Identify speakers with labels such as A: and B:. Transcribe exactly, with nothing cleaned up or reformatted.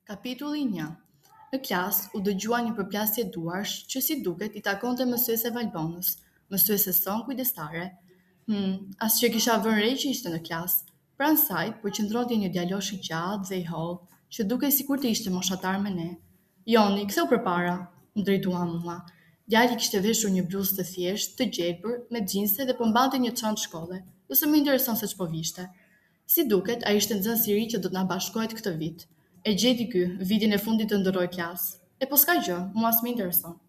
A: Kapitulli një. Në klasë u dëgjua një përplasje duarsh që si duket i takonte mësuese Valbonës, mësuese son kujdestare. Hmm, as që kisha vënë re që ishte në klasë. Pranë saj përqendronte një djalosh i gjatë dhe i hollë, që dukej sikur të ishte moshatar me ne. Joni, ktheu përpara, më drejtua mua. Djali kishte veshur një bluzë të thjeshtë, të gjelbër, me xhinse dhe po mbante një çantë shkolle. Jo se më intereson se ç'po vishte. Si duket, ai ishte nxënës i ri që do të na bashkohet këtë vit. E gjeti ky, vitin e fundit të ndërroj klasë. E po s'ka gjë, mua s'më intereson.